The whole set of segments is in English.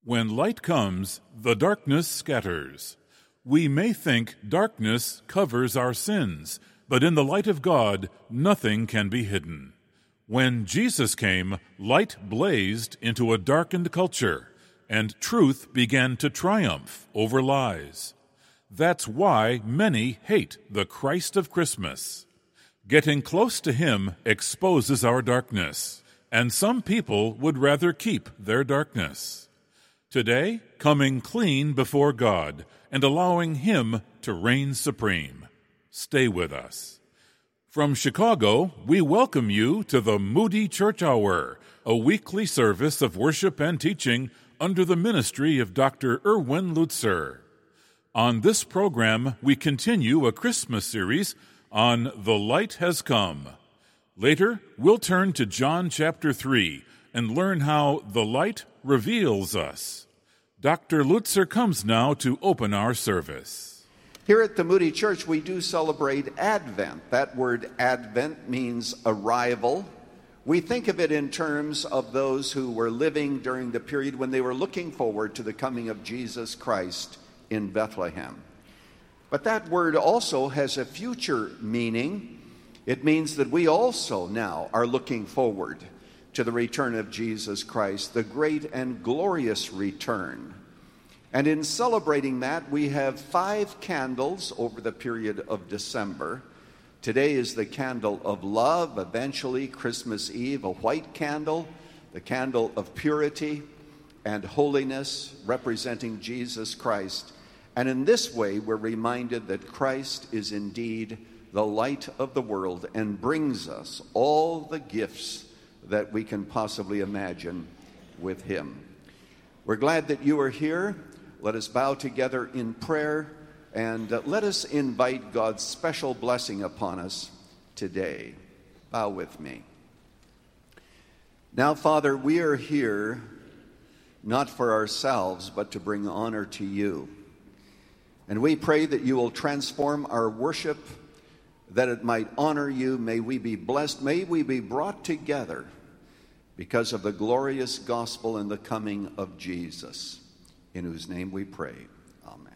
When light comes, the darkness scatters. We may think darkness covers our sins, but in the light of God, nothing can be hidden. When Jesus came, light blazed into a darkened culture, and truth began to triumph over lies. That's why many hate the Christ of Christmas. Getting close to him exposes our darkness, and some people would rather keep their darkness. Today, coming clean before God and allowing him to reign supreme. Stay with us. From Chicago, we welcome you to the Moody Church Hour, a weekly service of worship and teaching under the ministry of Dr. Erwin Lutzer. On this program, we continue a Christmas series on The Light Has Come. Later, we'll turn to John chapter 3 and learn how the light reveals us. Dr. Lutzer comes now to open our service. Here at the Moody Church, we do celebrate Advent. That word Advent means arrival. We think of it in terms of those who were living during the period when they were looking forward to the coming of Jesus Christ in Bethlehem. But that word also has a future meaning. It means that we also now are looking forward to the return of Jesus Christ, the great and glorious return. And in celebrating that, we have 5 candles over the period of December. Today is the candle of love, eventually Christmas Eve, a white candle, the candle of purity and holiness representing Jesus Christ. And in this way, we're reminded that Christ is indeed the light of the world and brings us all the gifts that we can possibly imagine with him. We're glad that you are here. Let us bow together in prayer and let us invite God's special blessing upon us today. Bow with me. Now, Father, we are here not for ourselves, but to bring honor to you. And we pray that you will transform our worship, that it might honor you. May we be blessed. May we be brought together because of the glorious gospel and the coming of Jesus, in whose name we pray. Amen.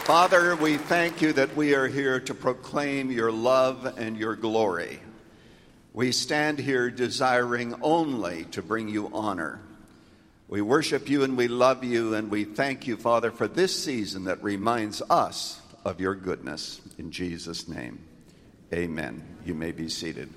Father, we thank you that we are here to proclaim your love and your glory. We stand here desiring only to bring you honor. We worship you and we love you, and we thank you, Father, for this season that reminds us of your goodness. In Jesus' name, amen. You may be seated.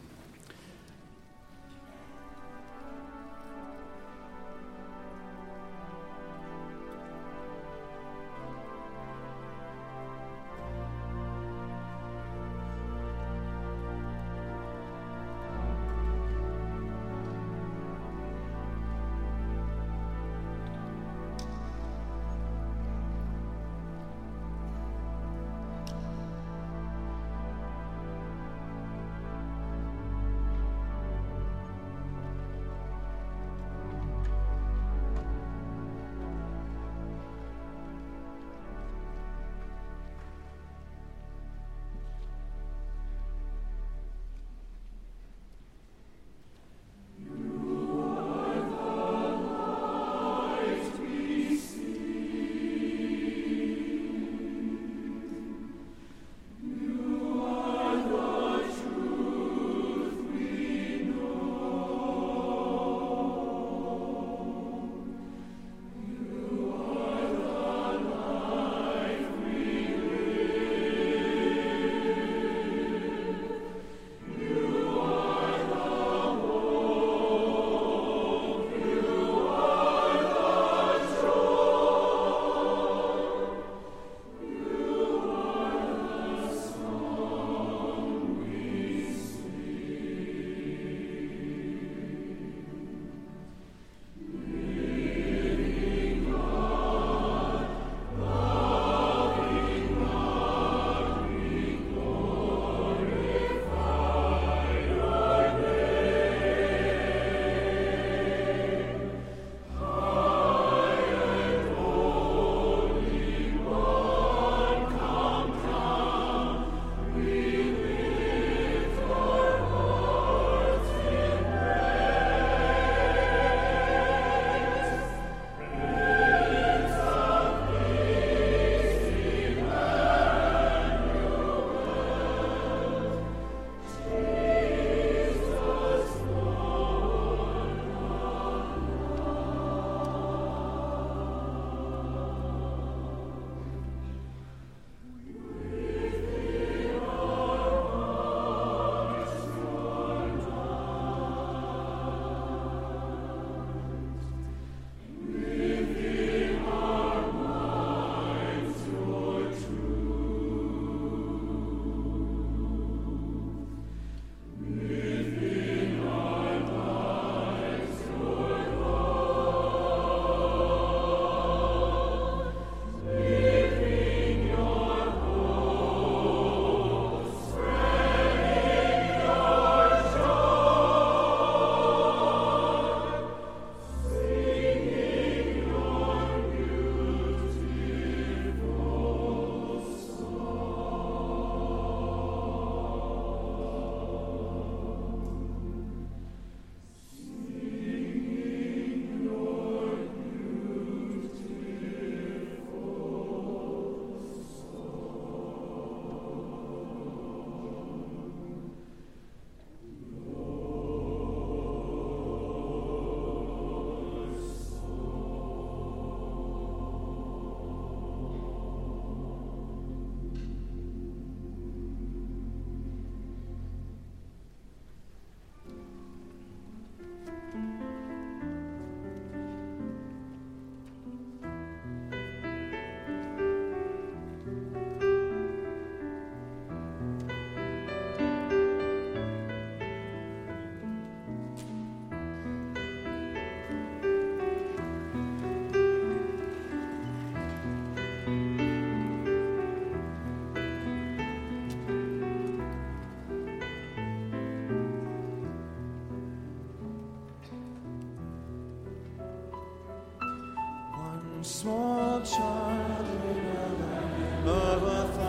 Small child in a land of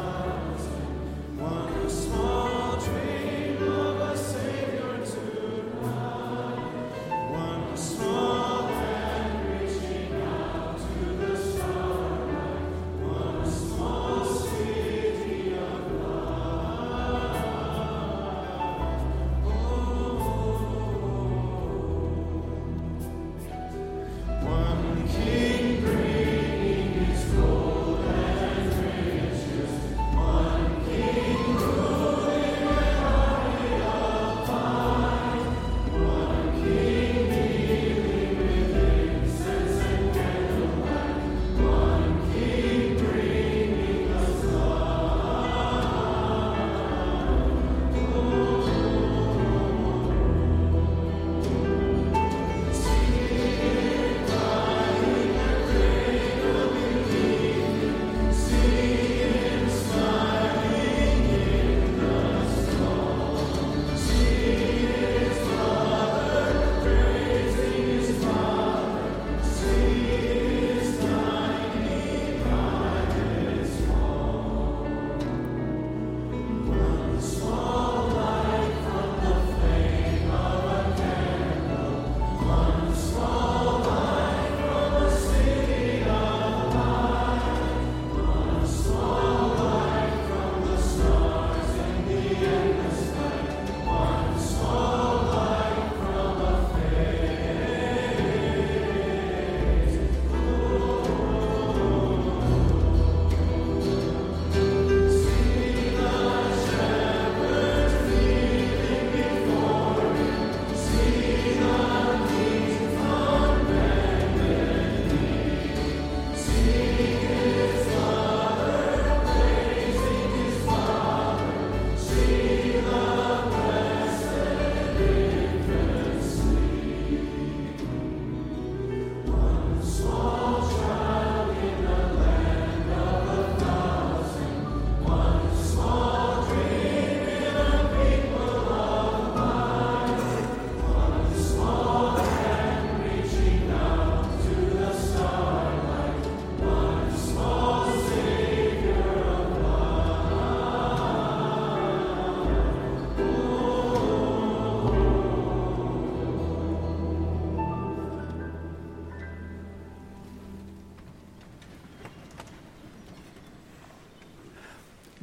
1,000, one small dream of a Savior tonight, one small hand reaching out to the starlight, one small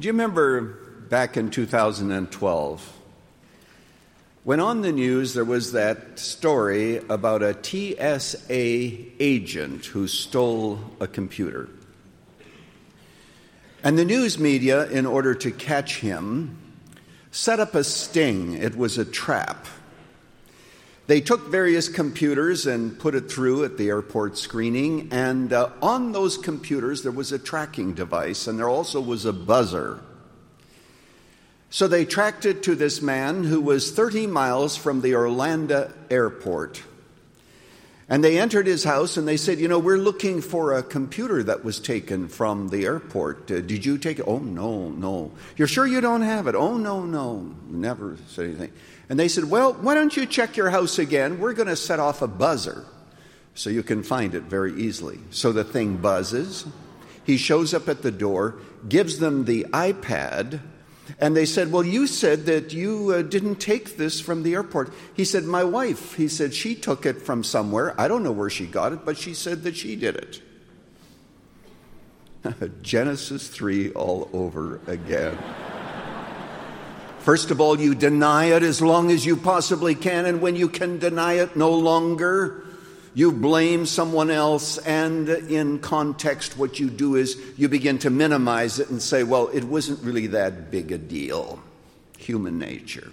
you remember back in 2012, when on the news there was that story about a TSA agent who stole a computer? And the news media, in order to catch him, set up a sting. It was a trap. They took various computers and put it through at the airport screening, and on those computers there was a tracking device, and there also was a buzzer. So they tracked it to this man who was 30 miles from the Orlando airport. And they entered his house and they said, we're looking for a computer that was taken from the airport. Did you take it? Oh, no. You're sure you don't have it? Oh, no. Never said anything. And they said, well, why don't you check your house again? We're going to set off a buzzer so you can find it very easily. So the thing buzzes. He shows up at the door, gives them the iPad, and they said, well, you said that you didn't take this from the airport. He said, my wife, he said, she took it from somewhere. I don't know where she got it, but she said that she did it. Genesis 3 all over again. First of all, you deny it as long as you possibly can, and when you can deny it no longer, you blame someone else, and in context, what you do is you begin to minimize it and say, well, it wasn't really that big a deal. Human nature.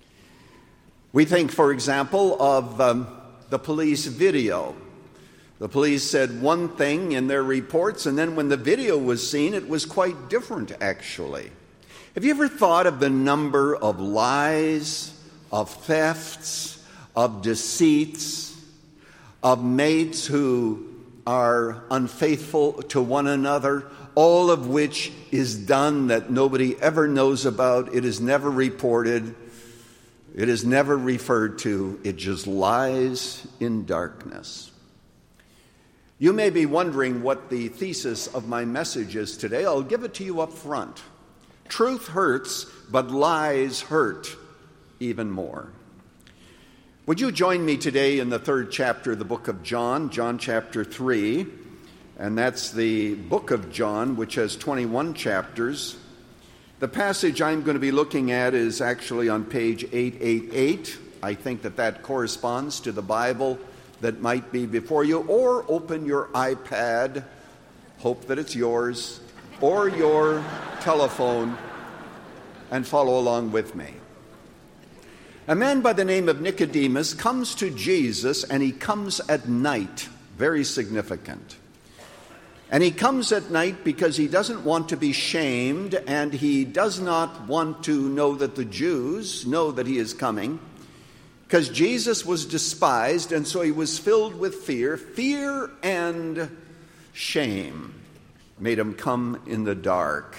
We think, for example, of the police video. The police said one thing in their reports, and then when the video was seen, it was quite different, actually. Have you ever thought of the number of lies, of thefts, of deceits, of mates who are unfaithful to one another, all of which is done that nobody ever knows about? It is never reported. It is never referred to. It just lies in darkness. You may be wondering what the thesis of my message is today. I'll give it to you up front. Truth hurts, but lies hurt even more. Would you join me today in the 3rd chapter of the book of John, John chapter 3, and that's the book of John, which has 21 chapters. The passage I'm going to be looking at is actually on page 888. I think that corresponds to the Bible that might be before you, or open your iPad, hope that it's yours, or your telephone, and follow along with me. A man by the name of Nicodemus comes to Jesus, and he comes at night. Very significant. And he comes at night because he doesn't want to be shamed, and he does not want to know that the Jews know that he is coming, because Jesus was despised, and so he was filled with fear. Fear and shame made him come in the dark.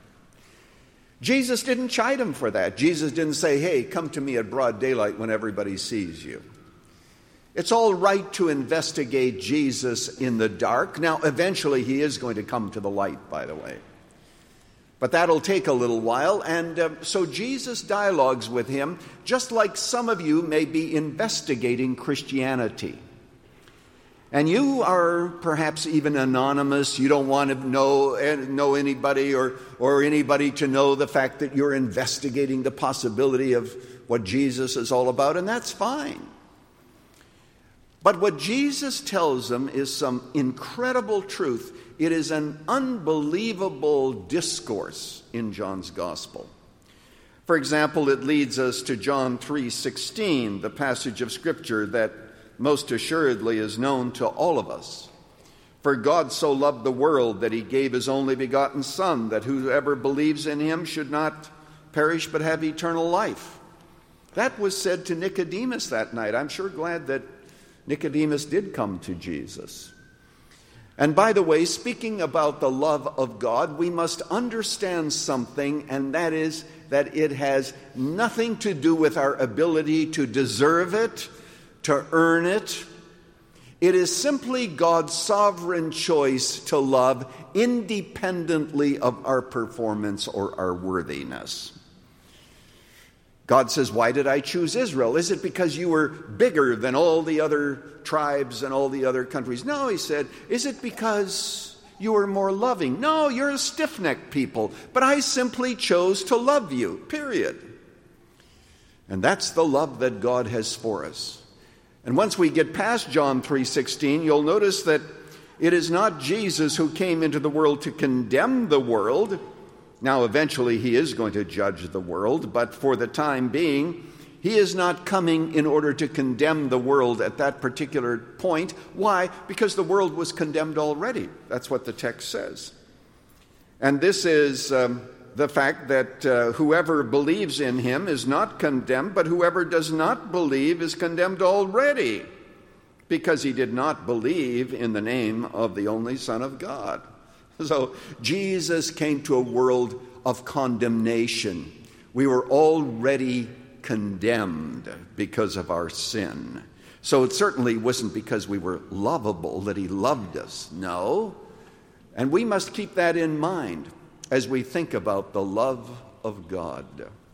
Jesus didn't chide him for that. Jesus didn't say, hey, come to me at broad daylight when everybody sees you. It's all right to investigate Jesus in the dark. Now, eventually he is going to come to the light, by the way. But that'll take a little while, and so Jesus dialogues with him, just like some of you may be investigating Christianity. And you are perhaps even anonymous. You don't want to know anybody or anybody to know the fact that you're investigating the possibility of what Jesus is all about, and that's fine. But what Jesus tells them is some incredible truth. It is an unbelievable discourse in John's gospel. For example, it leads us to John 3:16, the passage of Scripture that most assuredly is known to all of us. For God so loved the world that he gave his only begotten Son, that whoever believes in him should not perish but have eternal life. That was said to Nicodemus that night. I'm sure glad that Nicodemus did come to Jesus. And by the way, speaking about the love of God, we must understand something, and that is that it has nothing to do with our ability to deserve it, to earn it. It is simply God's sovereign choice to love independently of our performance or our worthiness. God says, why did I choose Israel? Is it because you were bigger than all the other tribes and all the other countries? No, he said, is it because You are more loving. No, you're a stiff-necked people, but I simply chose to love you, period. And that's the love that God has for us. And once we get past John 3:16, you'll notice that it is not Jesus who came into the world to condemn the world. Now, eventually, he is going to judge the world, but for the time being, he is not coming in order to condemn the world at that particular point. Why? Because the world was condemned already. That's what the text says. And this is the fact that whoever believes in him is not condemned, but whoever does not believe is condemned already, because he did not believe in the name of the only Son of God. So Jesus came to a world of condemnation. We were already condemned because of our sin. So it certainly wasn't because we were lovable that he loved us. No. And we must keep that in mind as we think about the love of God.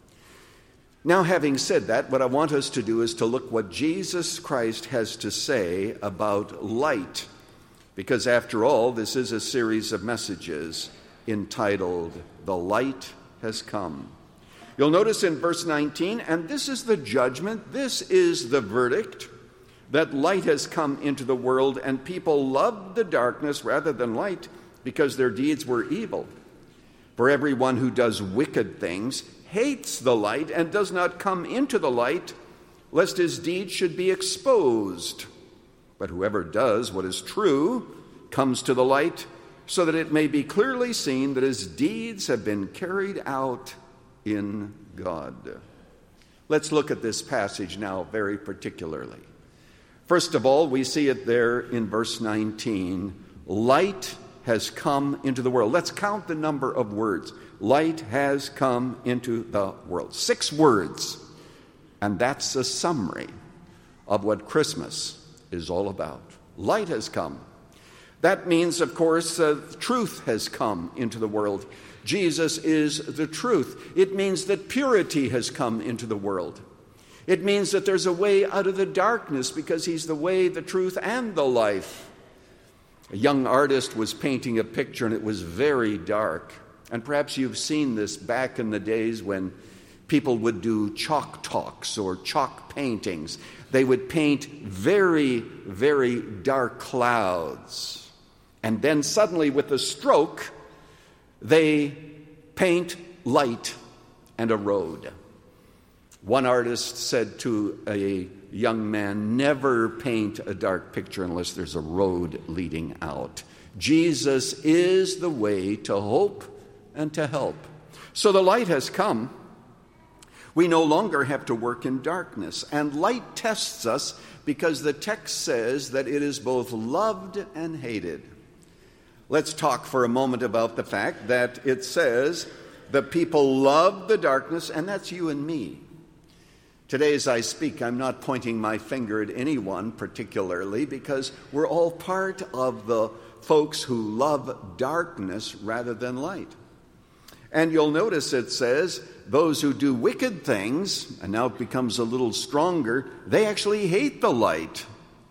Now, having said that, what I want us to do is to look what Jesus Christ has to say about light. Because after all, this is a series of messages entitled, "The Light Has Come." You'll notice in verse 19, and this is the judgment, this is the verdict, that light has come into the world, and people loved the darkness rather than light because their deeds were evil. For everyone who does wicked things hates the light and does not come into the light, lest his deeds should be exposed. But whoever does what is true comes to the light, so that it may be clearly seen that his deeds have been carried out in God. Let's look at this passage now very particularly. First of all, we see it there in verse 19. Light has come into the world. Let's count the number of words. Light has come into the world. 6 words. And that's a summary of what Christmas is all about. Light has come. That means, of course, truth has come into the world. Jesus is the truth. It means that purity has come into the world. It means that there's a way out of the darkness because he's the way, the truth, and the life. A young artist was painting a picture and it was very dark. And perhaps you've seen this back in the days when people would do chalk talks or chalk paintings. They would paint very, very dark clouds. And then suddenly with a stroke, they paint light and a road. One artist said to a young man, never paint a dark picture unless there's a road leading out. Jesus is the way to hope and to help. So the light has come. We no longer have to work in darkness. And light tests us because the text says that it is both loved and hated. Let's talk for a moment about the fact that it says the people love the darkness, and that's you and me. Today as I speak, I'm not pointing my finger at anyone particularly because we're all part of the folks who love darkness rather than light. And you'll notice it says those who do wicked things, and now it becomes a little stronger, they actually hate the light.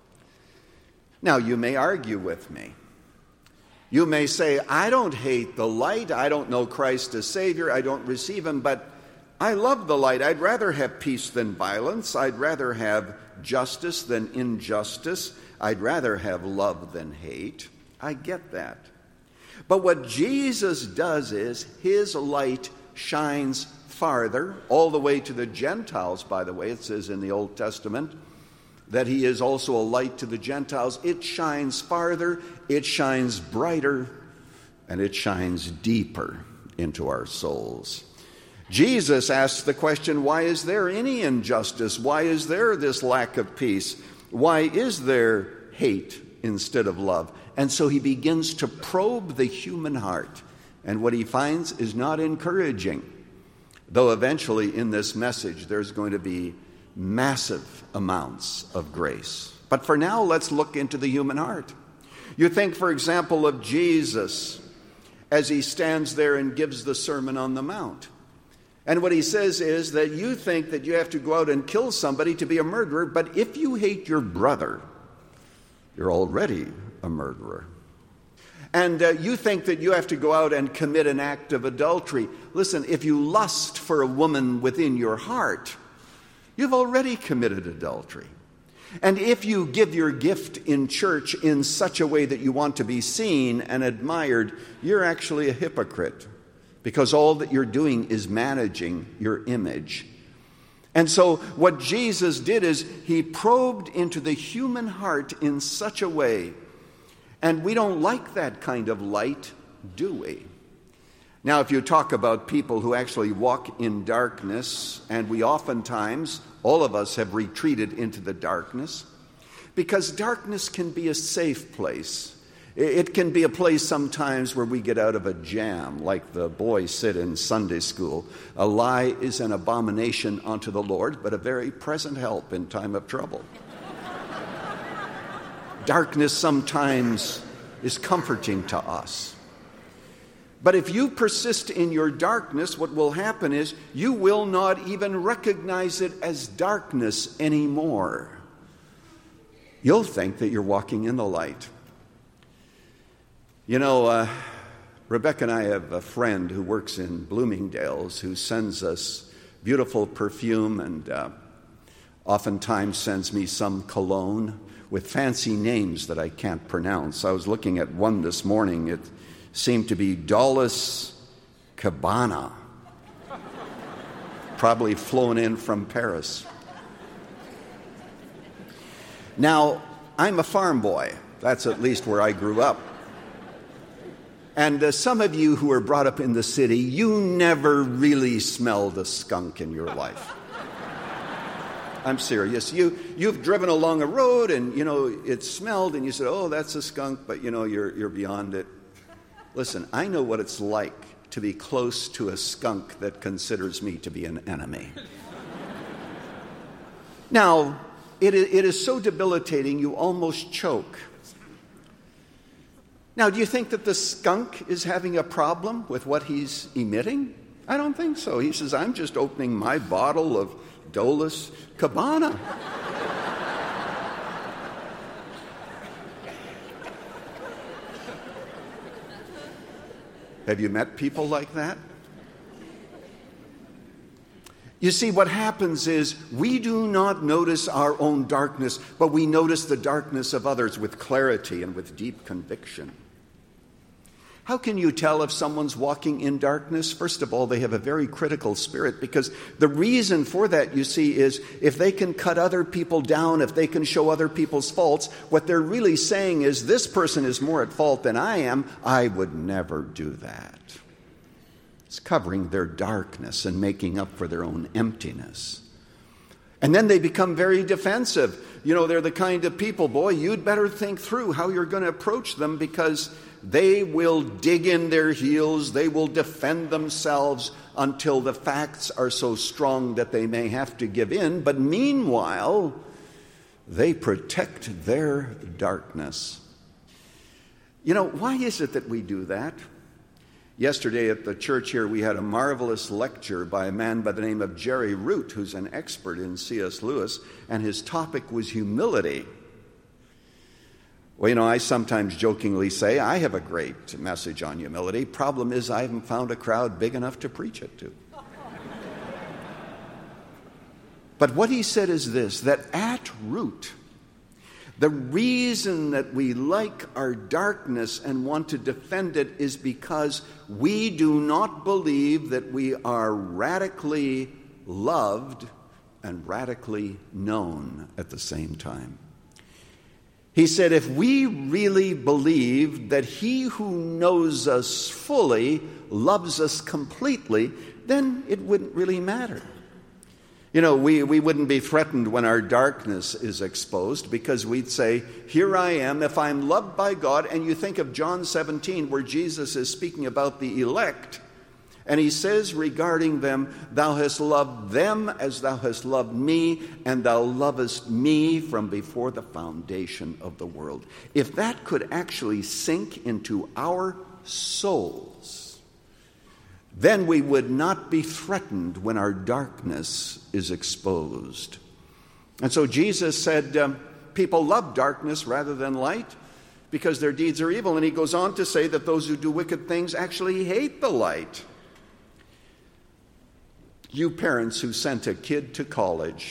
Now you may argue with me. You may say, I don't hate the light, I don't know Christ as Savior, I don't receive him, but I love the light. I'd rather have peace than violence. I'd rather have justice than injustice. I'd rather have love than hate. I get that. But what Jesus does is his light shines farther, all the way to the Gentiles, by the way. It says in the Old Testament that he is also a light to the Gentiles. It shines farther, it shines brighter, and it shines deeper into our souls. Jesus asks the question, why is there any injustice? Why is there this lack of peace? Why is there hate instead of love? And so he begins to probe the human heart. And what he finds is not encouraging. Though eventually in this message there's going to be massive amounts of grace. But for now, let's look into the human heart. You think, for example, of Jesus as he stands there and gives the Sermon on the Mount. And what he says is that you think that you have to go out and kill somebody to be a murderer, but if you hate your brother, you're already a murderer. And you think that you have to go out and commit an act of adultery. Listen, if you lust for a woman within your heart, you've already committed adultery. And if you give your gift in church in such a way that you want to be seen and admired, you're actually a hypocrite, because all that you're doing is managing your image. And so what Jesus did is he probed into the human heart in such a way. And we don't like that kind of light, do we? Now, if you talk about people who actually walk in darkness, and we oftentimes, all of us have retreated into the darkness, because darkness can be a safe place. It can be a place sometimes where we get out of a jam, like the boys said in Sunday school. A lie is an abomination unto the Lord, but a very present help in time of trouble. Darkness sometimes is comforting to us. But if you persist in your darkness, what will happen is you will not even recognize it as darkness anymore. You'll think that you're walking in the light. You know, Rebecca and I have a friend who works in Bloomingdale's who sends us beautiful perfume and oftentimes sends me some cologne with fancy names that I can't pronounce. I was looking at one this morning. It seemed to be Dolce & Gabbana, probably flown in from Paris. Now, I'm a farm boy. That's at least where I grew up. And some of you who were brought up in the city, you never really smelled a skunk in your life. I'm serious. You've driven along a road and, you know, it smelled and you said, oh, that's a skunk, but, you know, you're beyond it. Listen, I know what it's like to be close to a skunk that considers me to be an enemy. Now, it is so debilitating you almost choke. Now, do you think that the skunk is having a problem with what he's emitting? I don't think so. He says, I'm just opening my bottle of Dolce & Gabbana. Have you met people like that? You see, what happens is we do not notice our own darkness, but we notice the darkness of others with clarity and with deep conviction. How can you tell if someone's walking in darkness? First of all, they have a very critical spirit, because the reason for that, you see, is if they can cut other people down, if they can show other people's faults, what they're really saying is, this person is more at fault than I am. I would never do that. It's covering their darkness and making up for their own emptiness. And then they become very defensive. You know, they're the kind of people, boy, you'd better think through how you're going to approach them, because they will dig in their heels, they will defend themselves until the facts are so strong that they may have to give in. But meanwhile, they protect their darkness. You know, why is it that we do that? Yesterday at the church here, we had a marvelous lecture by a man by the name of Jerry Root, who's an expert in C.S. Lewis, and his topic was humility. Well, you know, I sometimes jokingly say, I have a great message on humility. Problem is, I haven't found a crowd big enough to preach it to. But what he said is this, that at root, the reason that we like our darkness and want to defend it is because we do not believe that we are radically loved and radically known at the same time. He said, if we really believed that he who knows us fully loves us completely, then it wouldn't really matter. You know, we wouldn't be threatened when our darkness is exposed, because we'd say, here I am, if I'm loved by God. And you think of John 17, where Jesus is speaking about the elect, and he says regarding them, thou hast loved them as thou hast loved me, and thou lovest me from before the foundation of the world. If that could actually sink into our souls, then we would not be threatened when our darkness is exposed. And so Jesus said, people love darkness rather than light because their deeds are evil. And he goes on to say that those who do wicked things actually hate the light. You parents who sent a kid to college,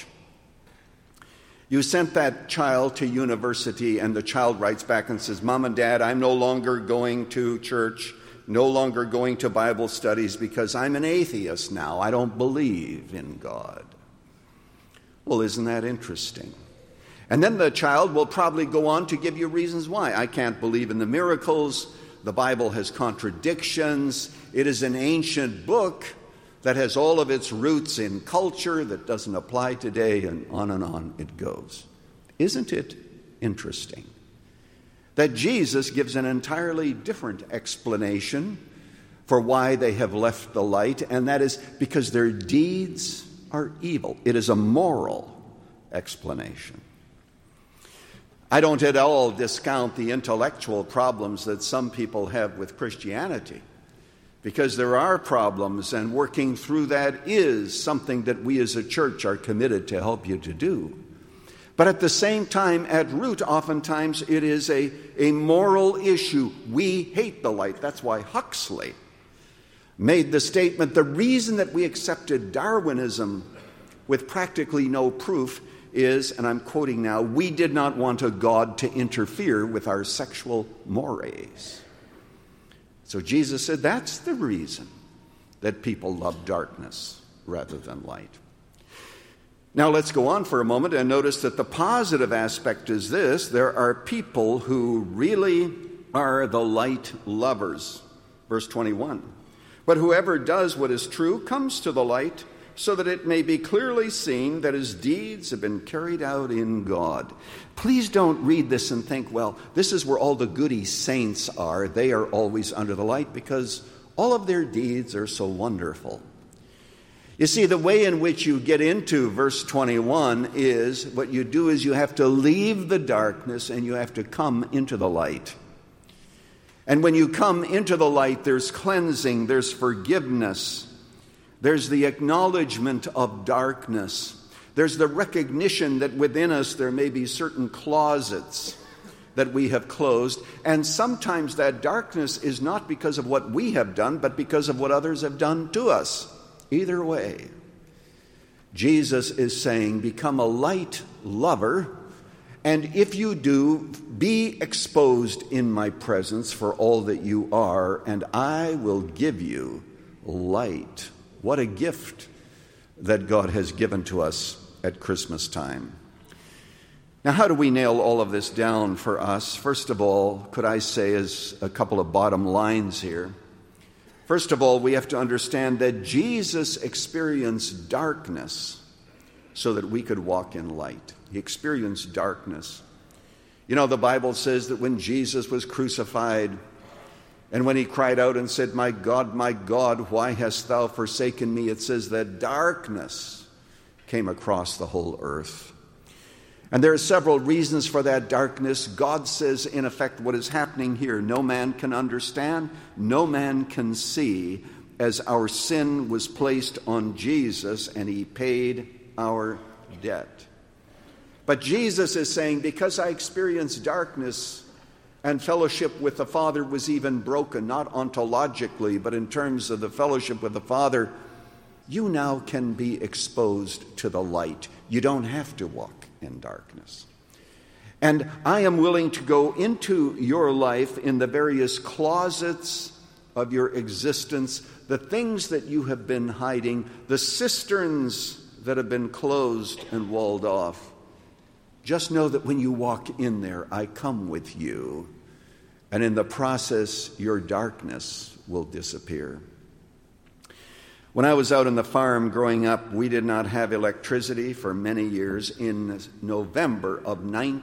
you sent that child to university, and the child writes back and says, Mom and Dad, I'm no longer going to church, no longer going to Bible studies because I'm an atheist now. I don't believe in God. Well, isn't that interesting? And then the child will probably go on to give you reasons why. I can't believe in the miracles. The Bible has contradictions. It is an ancient book that has all of its roots in culture that doesn't apply today, and on it goes. Isn't it interesting that Jesus gives an entirely different explanation for why they have left the light, and that is because their deeds are evil. It is a moral explanation. I don't at all discount the intellectual problems that some people have with Christianity, because there are problems, and working through that is something that we as a church are committed to help you to do. But at the same time, at root, oftentimes it is a moral issue. We hate the light. That's why Huxley made the statement, the reason that we accepted Darwinism with practically no proof is, and I'm quoting now, we did not want a God to interfere with our sexual mores. So Jesus said that's the reason that people love darkness rather than light. Now let's go on for a moment and notice that the positive aspect is this: there are people who really are the light lovers. Verse 21, but whoever does what is true comes to the light, so that it may be clearly seen that his deeds have been carried out in God. Please don't read this and think, well, this is where all the goody saints are. They are always under the light because all of their deeds are so wonderful. You see, the way in which you get into verse 21 is what you do is you have to leave the darkness and you have to come into the light. And when you come into the light, there's cleansing, there's forgiveness, there's the acknowledgement of darkness. There's the recognition that within us there may be certain closets that we have closed. And sometimes that darkness is not because of what we have done, but because of what others have done to us. Either way, Jesus is saying, become a light lover. And if you do, be exposed in my presence for all that you are, and I will give you light. What a gift that God has given to us at Christmas time. Now, how do we nail all of this down for us? First of all, could I say as a couple of bottom lines here? First of all, we have to understand that Jesus experienced darkness so that we could walk in light. He experienced darkness. You know, the Bible says that when Jesus was crucified, and when he cried out and said, my God, why hast thou forsaken me? It says that darkness came across the whole earth. And there are several reasons for that darkness. God says, in effect, what is happening here, no man can understand, no man can see, as our sin was placed on Jesus and he paid our debt. But Jesus is saying, because I experienced darkness, and fellowship with the Father was even broken, not ontologically, but in terms of the fellowship with the Father, you now can be exposed to the light. You don't have to walk in darkness. And I am willing to go into your life in the various closets of your existence, the things that you have been hiding, the cisterns that have been closed and walled off. Just know that when you walk in there, I come with you. And in the process, your darkness will disappear. When I was out on the farm growing up, we did not have electricity for many years. In November of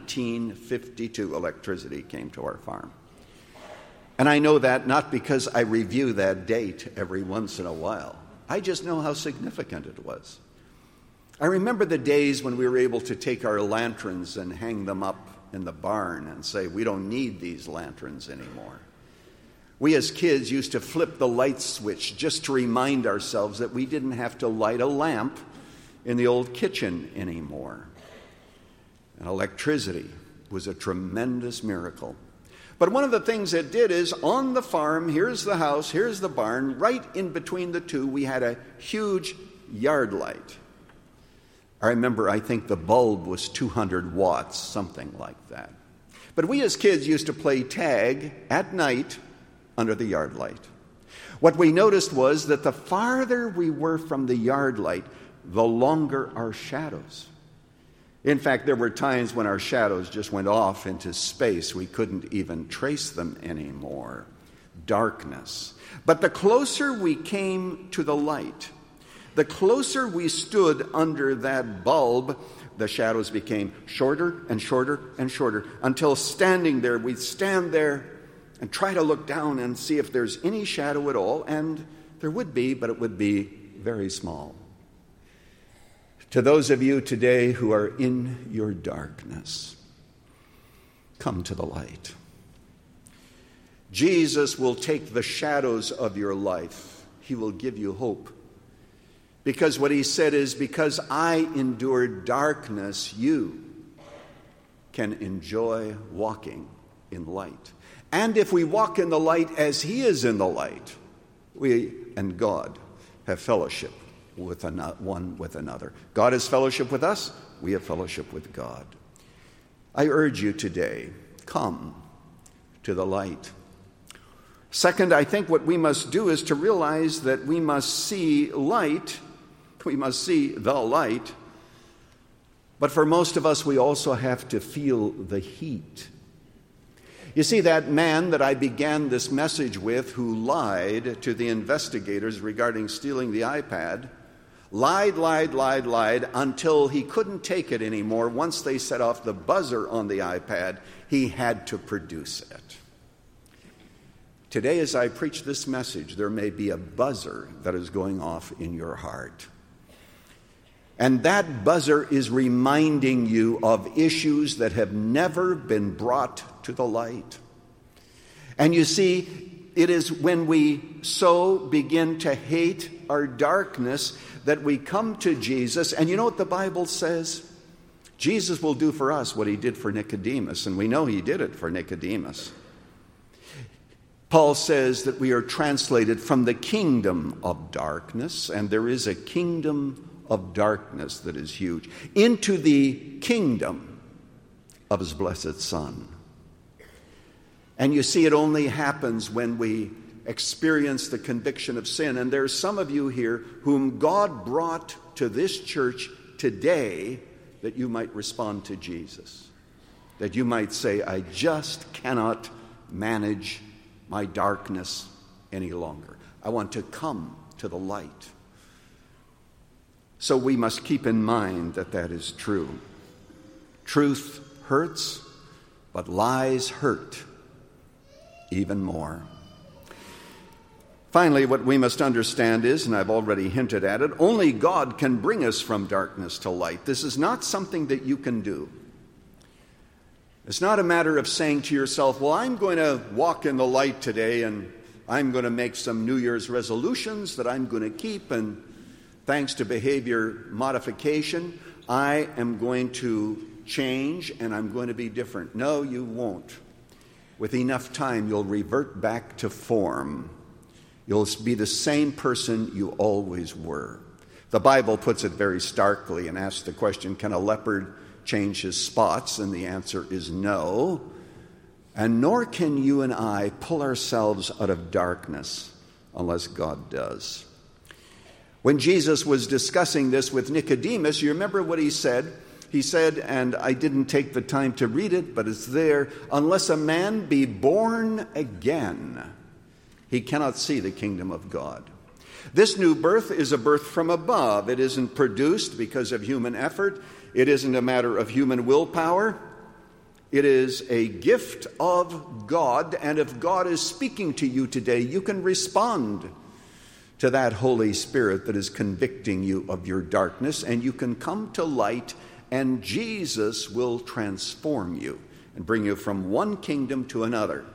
1952, electricity came to our farm. And I know that not because I review that date every once in a while. I just know how significant it was. I remember the days when we were able to take our lanterns and hang them up in the barn and say, we don't need these lanterns anymore. We as kids used to flip the light switch just to remind ourselves that we didn't have to light a lamp in the old kitchen anymore. And electricity was a tremendous miracle. But one of the things it did is on the farm, here's the house, here's the barn, right in between the two, we had a huge yard light. I remember, I think the bulb was 200 watts, something like that. But we as kids used to play tag at night under the yard light. What we noticed was that the farther we were from the yard light, the longer our shadows. In fact, there were times when our shadows just went off into space. We couldn't even trace them anymore. Darkness. But the closer we came to the light, the closer we stood under that bulb, the shadows became shorter and shorter and shorter, until standing there, we'd stand there and try to look down and see if there's any shadow at all, and there would be, but it would be very small. To those of you today who are in your darkness, come to the light. Jesus will take the shadows of your life. He will give you hope. Because what he said is, because I endured darkness, you can enjoy walking in light. And if we walk in the light as he is in the light, we and God have fellowship with one with another. God has fellowship with us, we have fellowship with God. I urge you today, come to the light. Second, I think what we must do is to realize that we must see light. We must see the light. But for most of us, we also have to feel the heat. You see, that man that I began this message with, who lied to the investigators regarding stealing the iPad, lied until he couldn't take it anymore. Once they set off the buzzer on the iPad, he had to produce it. Today, as I preach this message, there may be a buzzer that is going off in your heart. And that buzzer is reminding you of issues that have never been brought to the light. And you see, it is when we so begin to hate our darkness that we come to Jesus. And you know what the Bible says? Jesus will do for us what he did for Nicodemus, and we know he did it for Nicodemus. Paul says that we are translated from the kingdom of darkness, and there is a kingdom of darkness that is huge, into the kingdom of his blessed Son. And you see, it only happens when we experience the conviction of sin. And there's some of you here whom God brought to this church today that you might respond to Jesus. That you might say, I just cannot manage my darkness any longer. I want to come to the light. So we must keep in mind that that is true. Truth hurts, but lies hurt even more. Finally, what we must understand is, and I've already hinted at it, only God can bring us from darkness to light. This is not something that you can do. It's not a matter of saying to yourself, well, I'm going to walk in the light today, and I'm going to make some New Year's resolutions that I'm going to keep, and thanks to behavior modification, I am going to change and I'm going to be different. No, you won't. With enough time, you'll revert back to form. You'll be the same person you always were. The Bible puts it very starkly and asks the question, can a leopard change his spots? And the answer is no. And nor can you and I pull ourselves out of darkness unless God does. When Jesus was discussing this with Nicodemus, you remember what he said? He said, and I didn't take the time to read it, but it's there, unless a man be born again, he cannot see the kingdom of God. This new birth is a birth from above. It isn't produced because of human effort. It isn't a matter of human willpower. It is a gift of God, and if God is speaking to you today, you can respond to that Holy Spirit that is convicting you of your darkness, and you can come to light, and Jesus will transform you and bring you from one kingdom to another.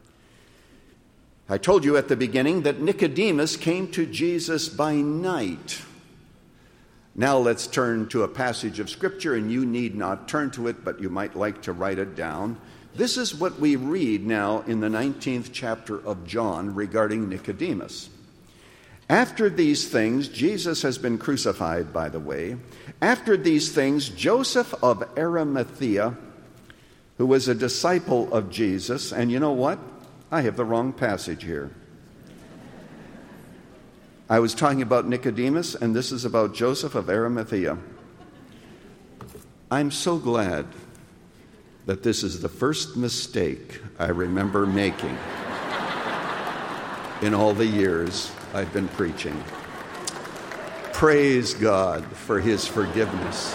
I told you at the beginning that Nicodemus came to Jesus by night. Now let's turn to a passage of Scripture, and you need not turn to it, but you might like to write it down. This is what we read now in the 19th chapter of John regarding Nicodemus. After these things, Jesus has been crucified, by the way. After these things, Joseph of Arimathea, who was a disciple of Jesus, and you know what? I have the wrong passage here. I was talking about Nicodemus, and this is about Joseph of Arimathea. I'm so glad that this is the first mistake I remember making in all the years I've been preaching. Praise God for his forgiveness.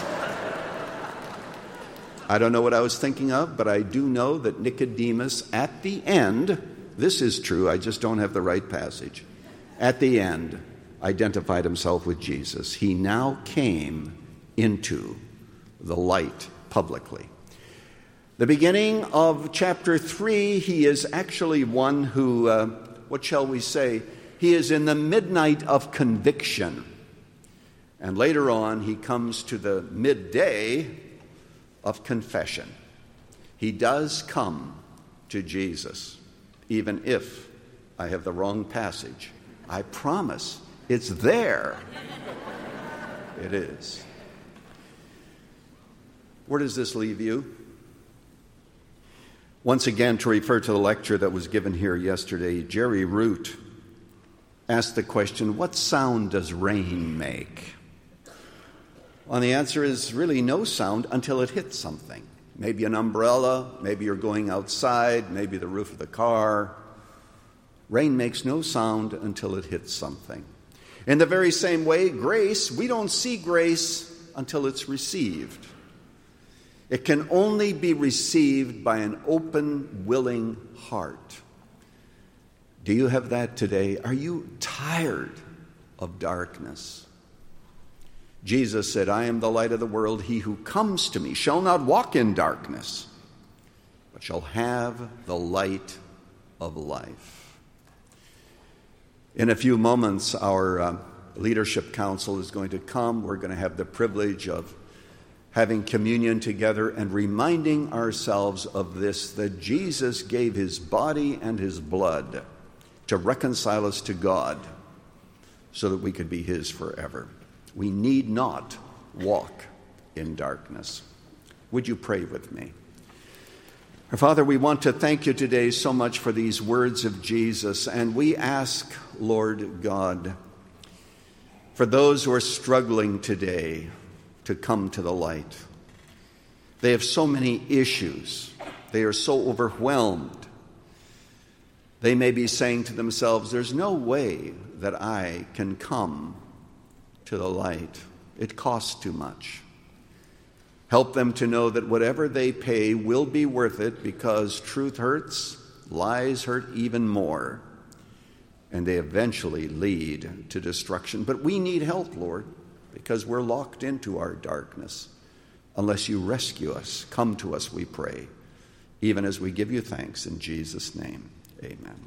I don't know what I was thinking of, but I do know that Nicodemus at the end, this is true, I just don't have the right passage, at the end identified himself with Jesus. He now came into the light publicly. The beginning of chapter 3, he is actually one who, what shall we say, he is in the midnight of conviction. And later on, he comes to the midday of confession. He does come to Jesus, even if I have the wrong passage. I promise it's there. It is. Where does this leave you? Once again, to refer to the lecture that was given here yesterday, Jerry Root asked the question, what sound does rain make? Well, the answer is really no sound until it hits something. Maybe an umbrella, maybe you're going outside, maybe the roof of the car. Rain makes no sound until it hits something. In the very same way, grace, we don't see grace until it's received. It can only be received by an open, willing heart. Do you have that today? Are you tired of darkness? Jesus said, I am the light of the world. He who comes to me shall not walk in darkness, but shall have the light of life. In a few moments, our leadership council is going to come. We're going to have the privilege of having communion together and reminding ourselves of this, that Jesus gave his body and his blood to reconcile us to God so that we could be his forever. We need not walk in darkness. Would you pray with me? Our Father, we want to thank you today so much for these words of Jesus, and we ask, Lord God, for those who are struggling today to come to the light. They have so many issues. They are so overwhelmed. They may be saying to themselves, there's no way that I can come to the light. It costs too much. Help them to know that whatever they pay will be worth it, because truth hurts, lies hurt even more, and they eventually lead to destruction. But we need help, Lord, because we're locked into our darkness. Unless you rescue us, come to us, we pray, even as we give you thanks in Jesus' name. Amen.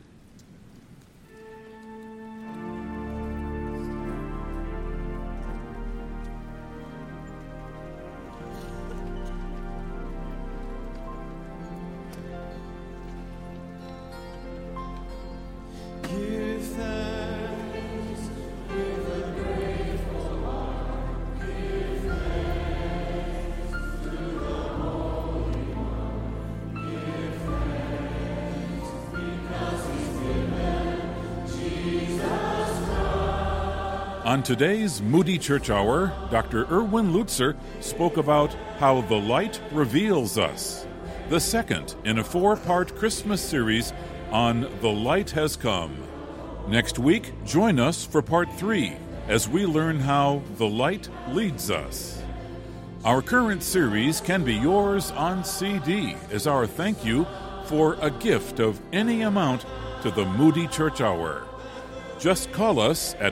Give thanks with a grateful heart. Give thanks to the Holy One. Give thanks because He's given Jesus Christ. On today's Moody Church Hour, Dr. Erwin Lutzer spoke about how the light reveals us, the second in a 4-part Christmas series on The Light Has Come. Next week, join us for part 3 as we learn how the light leads us. Our current series can be yours on CD as our thank you for a gift of any amount to the Moody Church Hour. Just call us at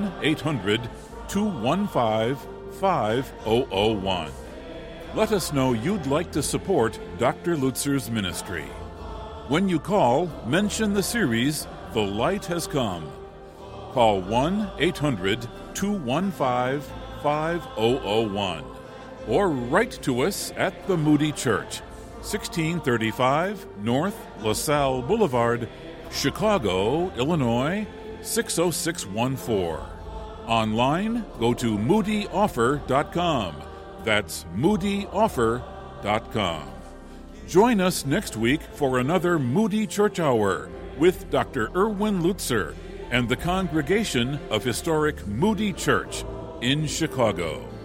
1-800-215-5001. Let us know you'd like to support Dr. Lutzer's ministry. When you call, mention the series, The Light Has Come. Call 1-800-215-5001. Or write to us at the Moody Church, 1635 North LaSalle Boulevard, Chicago, Illinois, 60614. Online, go to moodyoffer.com. That's moodyoffer.com. Join us next week for another Moody Church Hour with Dr. Erwin Lutzer and the congregation of historic Moody Church in Chicago.